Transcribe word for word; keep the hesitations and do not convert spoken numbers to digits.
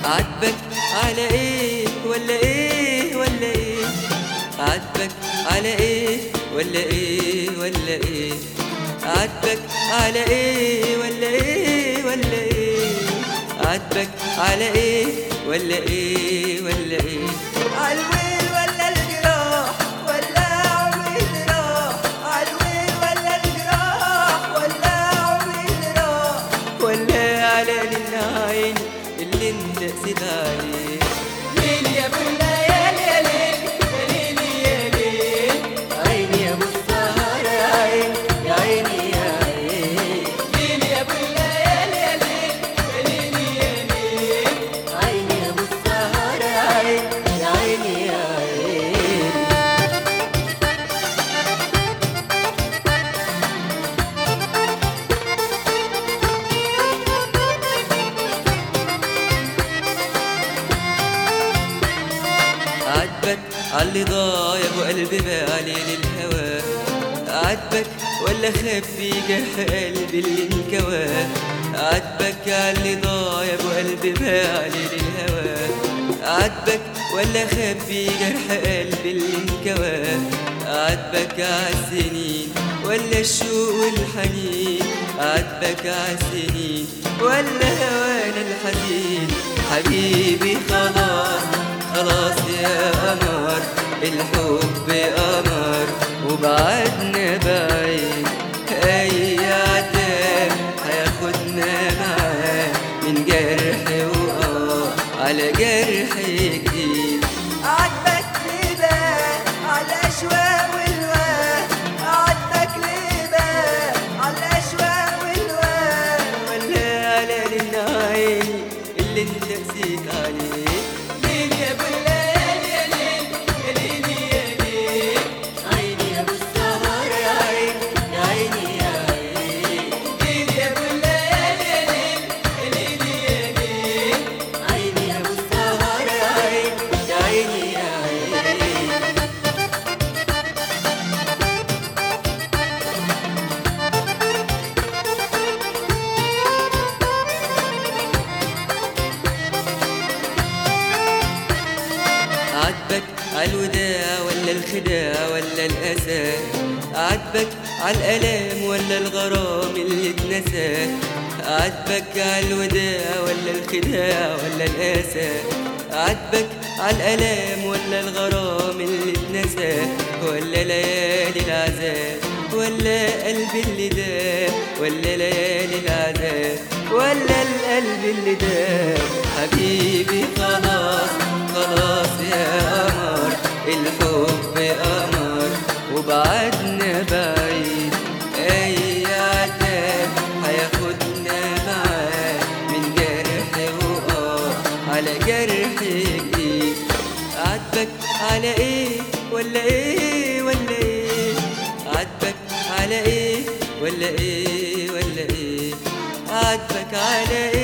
عاتبك على ايه ولا ايه ولا ايه؟ عاتبك على ايه ولا ايه ولا ايه؟ عاتبك على ايه ولا ايه ولا ايه؟ عاتبك على ايه ولا ايه ولا ايه؟ عالويل ولا الجراح ولا عمري راح؟ عالويل ولا الجراح ولا عمري راح؟ ولا على العين اللي انت قسيت عليه؟ ليل يا ابو الليالي يا ليل يا ليل يا ليل، عيني يا ابو السهر يا عين يا عيني يا عين. ليل يا ابو الليالي يا ليل يا ليل يا ليل، عيني يا ابو السهر يا عين يا عيني يا عين. عاتبك عاللي ضايع وقلبي بالي للهوى؟ عاتبك ولا خبي جرح قلبي اللي انكوى؟ عاتبك عاللي ضايع وقلبي بالي للهوى؟ عاتبك ولا خبي جرح قلبي اللي انكوى؟ عاتبك عالسنين ولا الشوق والحنين؟ عاتبك عالسنين ولا هوانا الحزين؟ حبيبي خلاص خلاص يا قمر، الحب قمر وبعدنا بعيد. أي عتاب هياخدنا معاه من جرح وآه على جرح جديد. عاتبك ليه بقى على الأشواق والواه؟ عاتبك ليه بقى على الأشواق والواه؟ ولا على العين اللي انت قسيت عليه؟ ليل يا ابو الليالي يا ليل يا ليل يا ليل، عيني يا ابو السهر يا عين يا عيني يا عين. ليل يا ابو الليالي يا ليل يا ليل يا ليل، عيني يا ابو السهر يا عين يا عيني يا عين. عاتبك عالوداع ولا الخداع ولا الأسى؟ عاتبك عالألام ولا الغرام اللي اتنسى؟ عاتبك عالوداع ولا الخداع ولا الأسى؟ عاتبك عالألام ولا الغرام اللي اتنسى؟ ولا ليالي العذاب ولا قلبي اللي داب؟ ولا ليالي العذاب ولا القلب اللي داب؟ حبيبي خلاص خلاص يا قمر، الحب قمر وبعدنا بعيد. أي عتاب هياخدنا معاه من جرح وآه على جرح جديد. عاتبك على ايه ولا ايه ولا ايه؟ عاتبك على ايه ولا ايه ولا ايه؟ عاتبك على ايه